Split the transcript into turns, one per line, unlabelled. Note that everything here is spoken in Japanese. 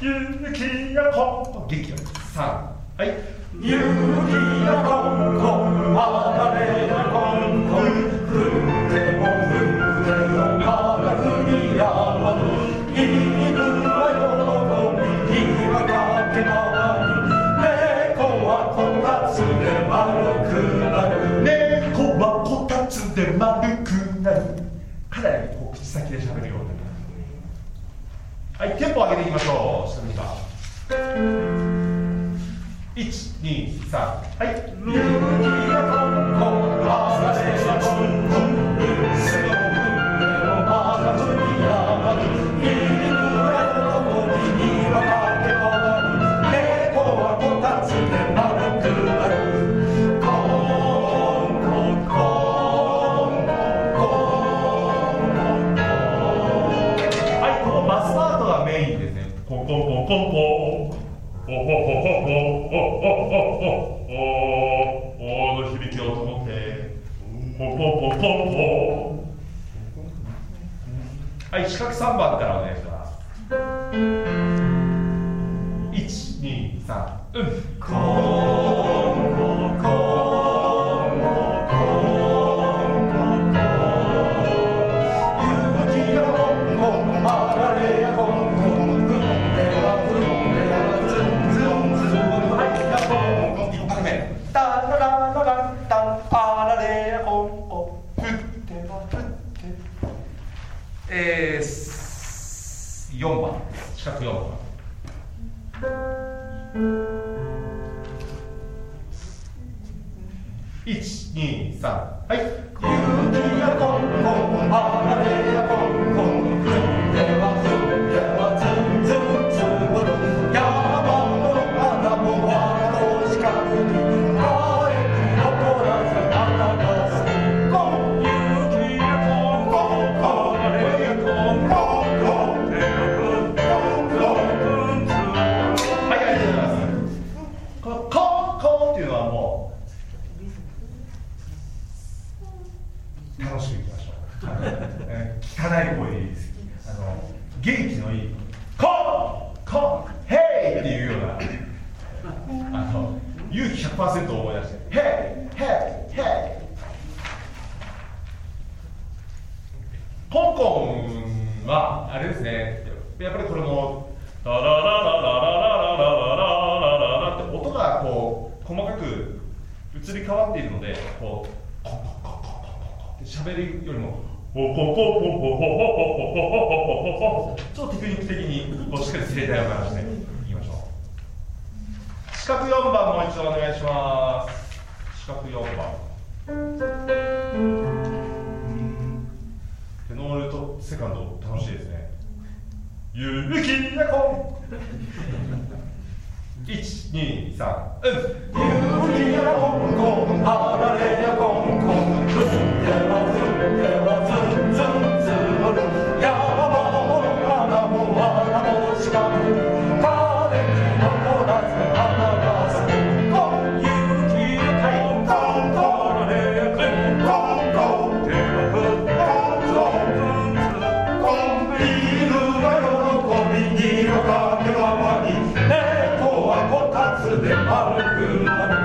雪やこん元気よ3はい
雪やこんこんあられやこんこん降っても降ってもまだ降りやまぬ犬は喜びにはかけ回り猫はこたつで丸くなる
猫はこたつで丸くなるかなりこう口先で喋るようになりますはいテンポ上げていきましょう下には1、2、3はい
雪やこんこんあられやこんこん降っても降ってもまだ降りやまぬ犬は喜びにはかけ回り猫はこたつで丸くなるコンコンコンコンコン
はいこのバスパートがメインですねコンコンコンコンコンおほほほほほおの響きを保ってポンポンポンポンポンはい四角3番からお願いします1、2、3
コンコンコン雪やこんこんあられやこんこん降っては降ってはズンズンズンはいやこん
1拍目
タラララランタンあられやこんこん降っては降って
4番四角4番1、2、3はい
雪やこんこんあられやこんこん降っては降ってはズンズンズン山の花も花の四角にあえて残らず花が咲くコン雪やこんこんあられやこんこんコン手を振ってコンコンズンズン
はい、ありがとうございますこのコンコンっていうのはもう楽しくいきましょう汚い声でいいです元気のいいコンコンヘイっていうような勇気 100% を思い出してヘイヘイヘイコンコンはあれですねやっぱりこれもララララララララララララって音がこう細かく移り変わっているのでこうコンコンコンコンコンコンって喋るよりもポンポンポンポンポンポンポンポンポンポンポンちょっとテクニック的にこうしっかり声帯を鳴らしていきましょう四角4番もう一度お願いします四角4番テノールとセカンド楽しいですね雪やこん1、2、3
雪やこんこんあられやこんこん降っては降ってはズンズンズル山も花も花も四角に枯れ木残らず花が咲くコン雪やこんこんあられやこんこんコン手を振ってコンズンズンコン犬は喜びにはかけ回り猫はこたつで丸くなる